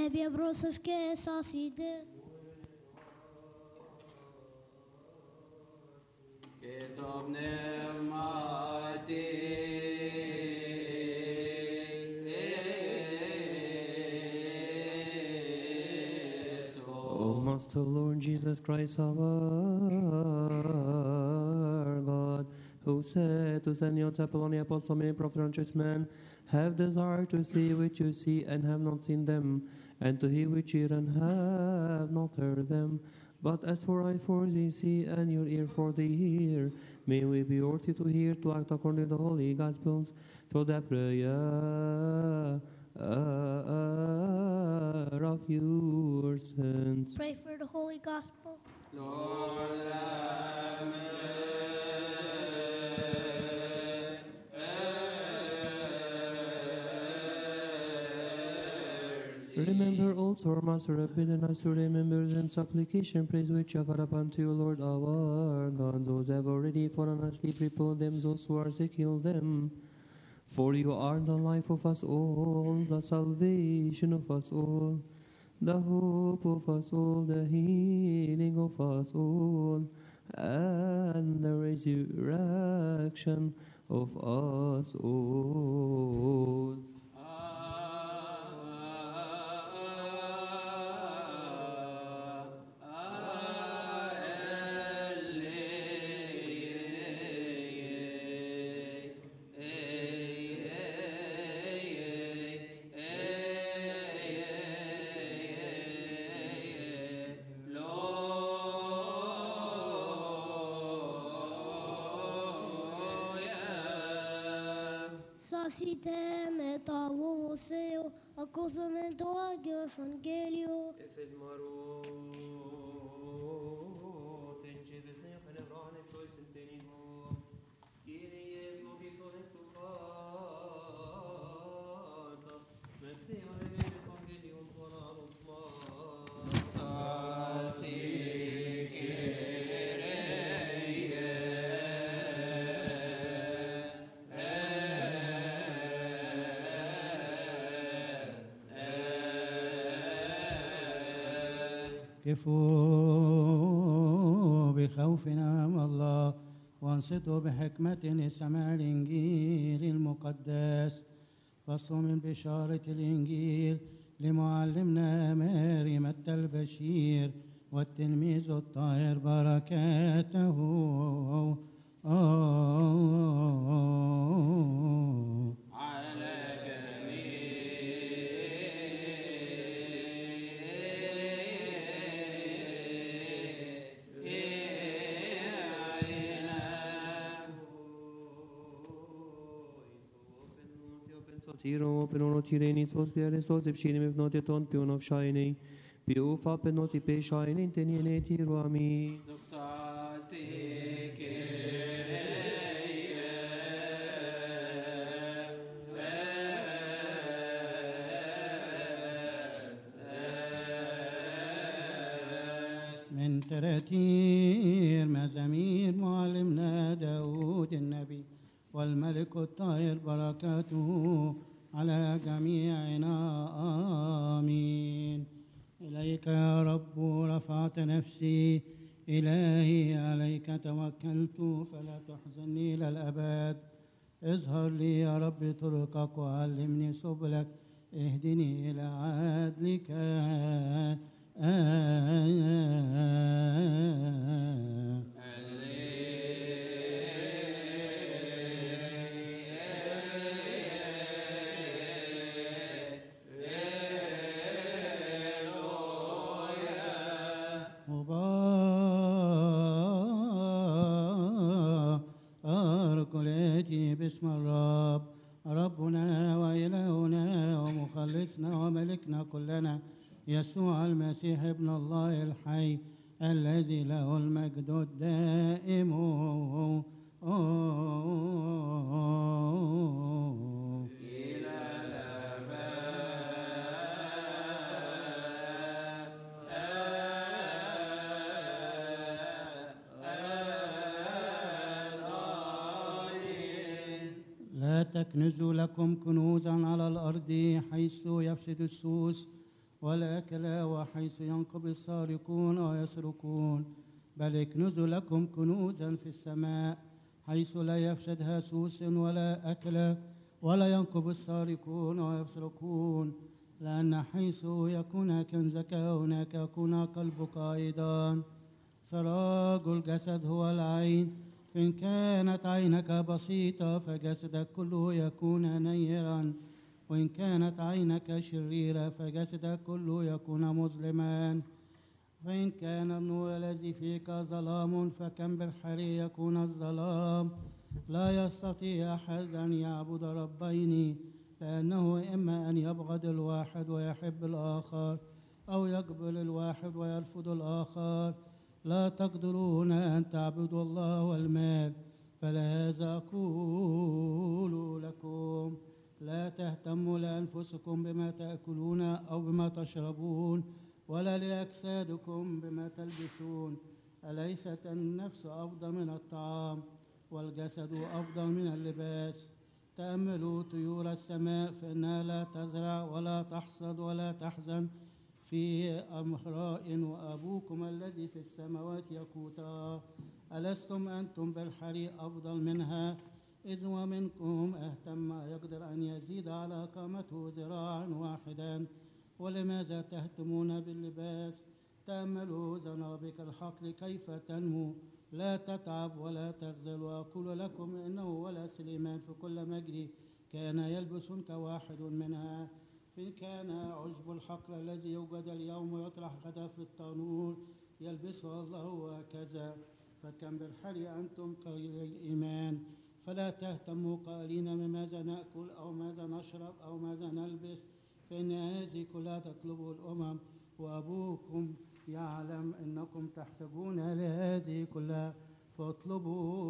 Nebje brosovke saside. كتاب نعمتي O Master Lord Jesus Christ, our God, who said to send your temple on the apostle, many prophets and church men, have desired to see which you see and have not seen them, and to hear which you hear and have not heard them. But as for eye for the see and your ear for the hear, may we be worthy to hear, to act according to the holy Gospels, through the prayer of your saints. Pray for the Holy Gospel. Lord, have mercy. Remember also our Master have bidden us to remember in supplication, praise which offer up unto you, Lord our God. Those who have already fallen asleep, repose them, those who are sick, heal them. For you are the life of us all, the salvation of us all, the hope of us all, the healing of us all, and the resurrection of us all. Sasite metavo seo, accostamento agio evangelio. Efes maro, tenceves ne penebrane choice in tenimo, Kyrie glorifio in tu fata, meteo legere evangelium foramus كفوا بخوفنا من الله وانصتوا بحكمة لسماع الإنجيل المقدس. فصل من بشارة الإنجيل لمعلمنا ماري متى البشير والتلميذ الطاهر بركاته. Tiro penono tireni sos pierestos epshinim if not yet on pion of shiny. Piufa penoti pe shiny teniene tiro ami. من تراتير مزامير معلمنا داود النبي والملك الطاهر بركاته على جميعنا آمين. إليك يا رب رفعت نفسي، إلهي عليك توكلت، فلا تحزني إلى الأبد. اظهر لي يا رب طرقك وعلمني سبلك، اهدني إلى عدلك. مبارك الآتي باسم الرب، ربنا وإلهنا ومخلصنا وملكنا كلنا يسوع المسيح ابن الله الحي الذي له المجد الدائم. لا تكنزوا لكم كنوزا على الأرض حيث يفسد السوس والأكل وحيث ينقب السارقون ويسرقون، بل اكنزوا لكم كنوزا في السماء حيث لا يفسدها سوس ولا أكل ولا ينقب السارقون ويسرقون، لأن حيث يكون كنزك هناك يكون قلبك أيضا. سراج الجسد هو العين، فإن كانت عينك بسيطة فجسدك كله يكون نيرا، وإن كانت عينك شريرة فجسدك كله يكون مظلما. فإن كان النور الذي فيك ظلام فكم بالحري يكون الظلام. لا يستطيع أحد أن يعبد ربين، لأنه إما أن يبغض الواحد ويحب الآخر، أو يقبل الواحد ويرفض الآخر. لا تقدرون أن تعبدوا الله والمال، فلهذا أقول لكم لا تهتموا لأنفسكم بما تأكلون أو بما تشربون، ولا لأجسادكم بما تلبسون. أليست النفس أفضل من الطعام والجسد أفضل من اللباس؟ تأملوا طيور السماء، فإنها لا تزرع ولا تحصد ولا تحزن في أمراء، وأبوكم الذي في السماوات يقوتها. ألستم أنتم بالحري أفضل منها؟ إذ ومنكم أهتم يقدر أن يزيد على قامته ذراعا واحدا. ولماذا تهتمون باللباس؟ تأملوا زنابق الحقل كيف تنمو، لا تتعب ولا تغزل. وأقول لكم إنه ولا سليمان في كل مجد كان يلبس كواحد منها. فإن كان عشب الحقل الذي يوجد اليوم يطرح غدا في التنور يلبسه الله وهكذا، فكم بالحري أنتم قليل الإيمان. فلا تهتموا قائلين بماذا نأكل أو ماذا نشرب أو ماذا نلبس، فإن هذه كلها تطلبه الأمم، وأبوكم يعلم أنكم تحتاجون لهذه كلها. فاطلبوا